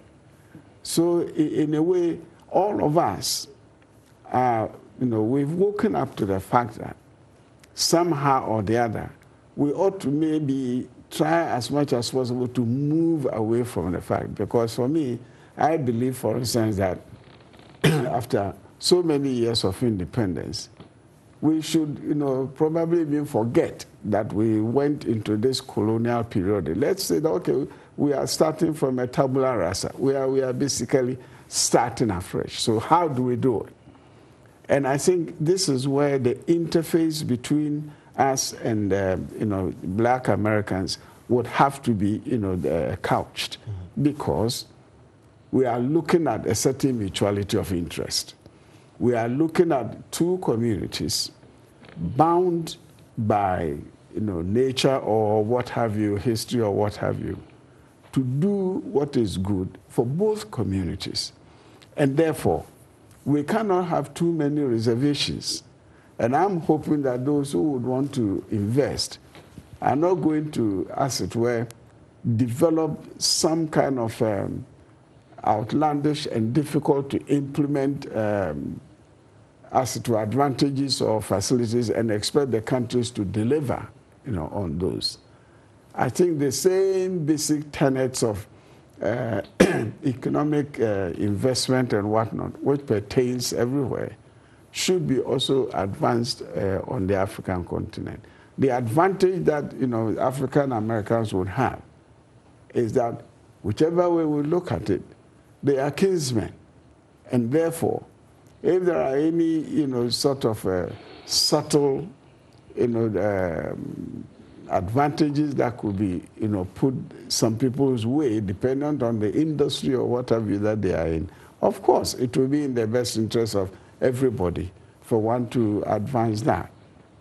I: So in a way, all of us, uh, you know, we've woken up to the fact that somehow or the other, we ought to maybe try as much as possible to move away from the fact. Because for me, I believe, for instance, that after so many years of independence, we should, you know, probably even forget that we went into this colonial period. Let's say that, okay, we are starting from a tabula rasa. We are, we are basically starting afresh. So how do we do it? And I think this is where the interface between us and, uh, you know, black Americans would have to be, you know, uh, couched, mm-hmm. because we are looking at a certain mutuality of interest. We are looking at two communities bound by, you know, nature or what have you, history or what have you, to do what is good for both communities. And therefore, we cannot have too many reservations. And I'm hoping that those who would want to invest are not going to, as it were, develop some kind of um, outlandish and difficult to implement um, as it were, advantages or facilities and expect the countries to deliver, you know, on those. I think the same basic tenets of uh, economic uh, investment and whatnot, which pertains everywhere, should be also advanced uh, on the African continent. The advantage that, you know, African Americans would have is that whichever way we look at it, they are kinsmen, and therefore, if there are any, you know, sort of uh, subtle, you know, um, advantages that could be, you know, put some people's way, dependent on the industry or what have you that they are in, of course, it will be in the best interest of everybody for one to advance that.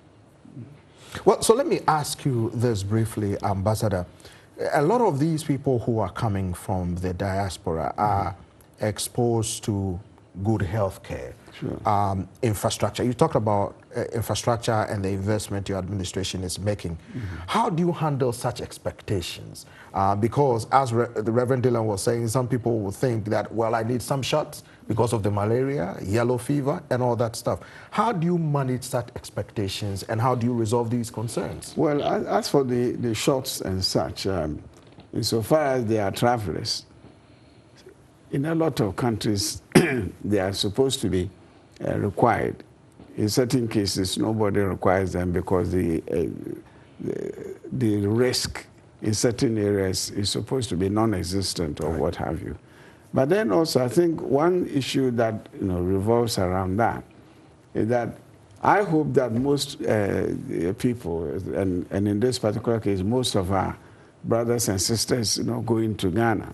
A: Well, so let me ask you this briefly, Ambassador. A lot of these people who are coming from the diaspora are exposed to good health care, sure. um, infrastructure. You talked about uh, infrastructure and the investment your administration is making. Mm-hmm. How do you handle such expectations? Uh, because as Re the Reverend Dylan was saying, some people will think that, well, I need some shots because of the malaria, yellow fever, and all that stuff. How do you manage such expectations, and how do you resolve these concerns?
I: Well, as for the, the shots and such, um, insofar as they are travelers, in a lot of countries, they are supposed to be uh, required. In certain cases, nobody requires them because the, uh, the, the risk in certain areas is supposed to be non-existent or right. what have you. But then also, I think one issue that, you know, revolves around that is that I hope that most uh, people, and, and in this particular case, most of our brothers and sisters, you know, going to Ghana,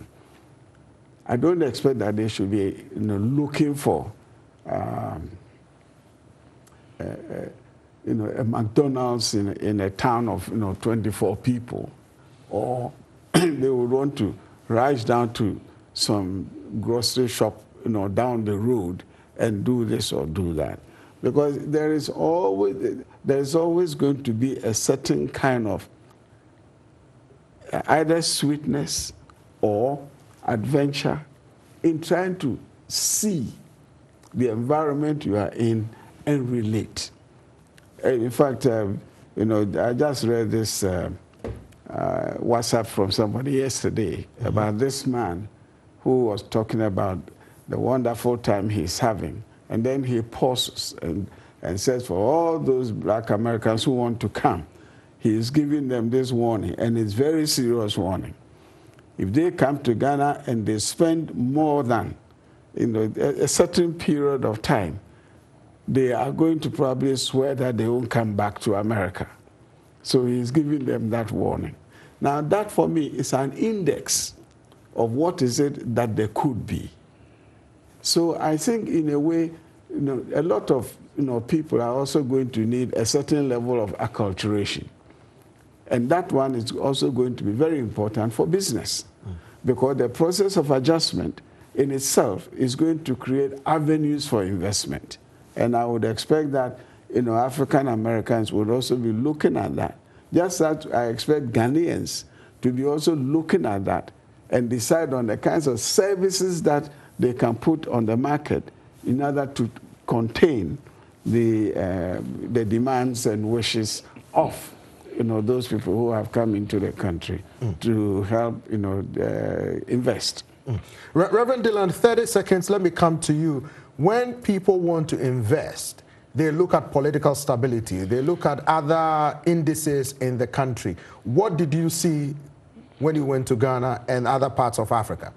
I: I don't expect that they should be, you know, looking for, um, uh, uh, you know, a McDonald's in, in a town of, you know, twenty-four people, or they would want to rush down to some grocery shop, you know, down the road and do this or do that, because there is always there is always going to be a certain kind of either sweetness or adventure in trying to see the environment you are in and relate. And in fact, um, you know, I just read this uh, uh, WhatsApp from somebody yesterday mm-hmm. about this man who was talking about the wonderful time he's having And then he pauses and, and says, for all those black Americans who want to come, he is giving them this warning, and it's very serious warning. If they come to Ghana and they spend more than you know, a, a certain period of time, they are going to probably swear that they won't come back to America. So he's giving them that warning. Now that for me is an index of what is it that they could be. So I think in a way, you know, a lot of you know, people are also going to need a certain level of acculturation. And that one is also going to be very important for business, mm. because the process of adjustment in itself is going to create avenues for investment. And I would expect that you know, African Americans would also be looking at that. Just as I expect Ghanaians to be also looking at that and decide on the kinds of services that they can put on the market in order to contain the, uh, the demands and wishes of you know, those people who have come into the country mm. to help, you know, uh, invest.
A: Mm. Re Reverend Dillon, thirty seconds, let me come to you. When people want to invest, they look at political stability, they look at other indices in the country. What did you see when you went to Ghana and other parts of Africa?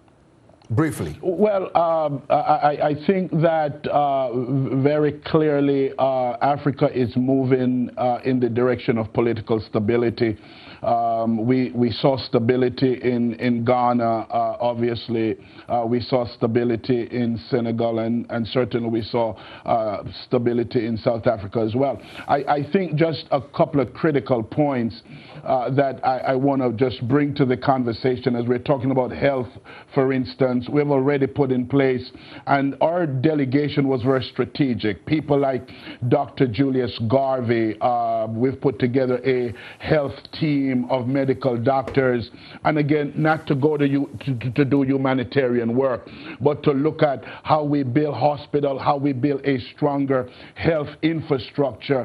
A: Briefly.
J: Well, um, I, I think that uh, very clearly uh, Africa is moving uh, in the direction of political stability. Um, we, we saw stability in, in Ghana, uh, obviously. Uh, we saw stability in Senegal, and, and certainly we saw uh, stability in South Africa as well. I, I think just a couple of critical points uh, that I, I want to just bring to the conversation as we're talking about health, for instance. We've already put in place, and our delegation was very strategic. People like Doctor Julius Garvey, uh, we've put together a health team of medical doctors, and again, not to go to, you, to, to do humanitarian work, but to look at how we build hospital, how we build a stronger health infrastructure,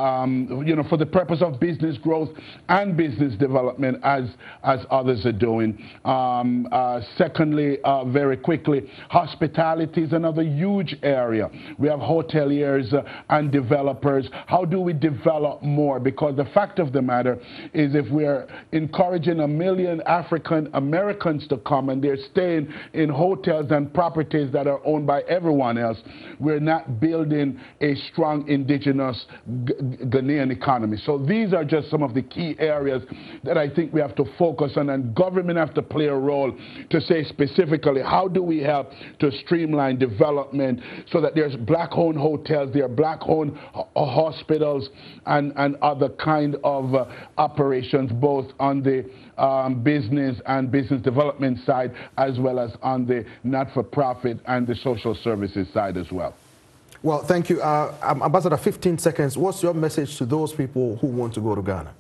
J: um, you know, for the purpose of business growth and business development, as as others are doing. Um, uh, secondly, uh, very quickly, hospitality is another huge area. We have hoteliers uh, and developers. How do we develop more? Because the fact of the matter is, if we're encouraging a million African Americans to come and they're staying in hotels and properties that are owned by everyone else, we're not building a strong indigenous G Ghanaian economy. So these are just some of the key areas that I think we have to focus on, and government have to play a role to say specifically, how do we help to streamline development so that there's black-owned hotels, there are black-owned hospitals, and, and other kind of uh, operations, both on the um, business and business development side, as well as on the not-for-profit and the social services side as well.
A: Well, thank you. Uh, Ambassador, fifteen seconds. What's your message to those people who want to go to Ghana?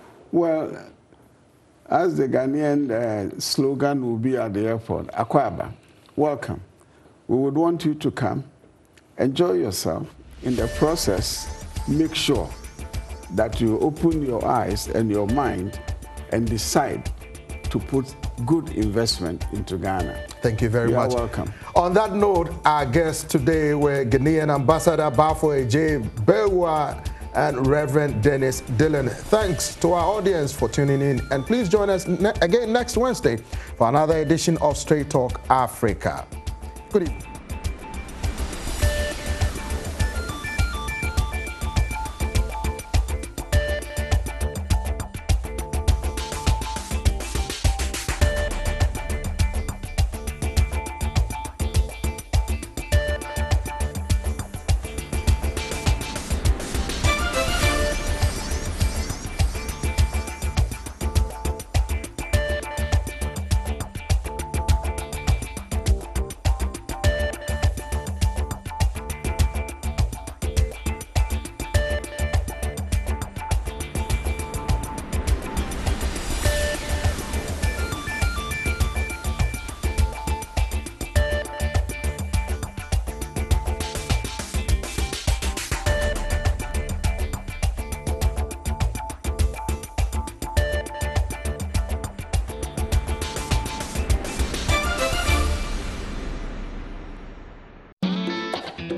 I: Well, as the Ghanaian uh, slogan will be at the airport, Akwaba, welcome. We would want you to come, enjoy yourself. In the process, make sure that you open your eyes and your mind and decide to put good investment into Ghana.
A: Thank you very
I: you
A: much.
I: You're welcome.
A: On that note, our guests today were Ghanaian Ambassador Bafo J. Bewa and Reverend Dennis Dillon. Thanks to our audience for tuning in, and please join us ne again next Wednesday for another edition of Straight Talk Africa. Good evening.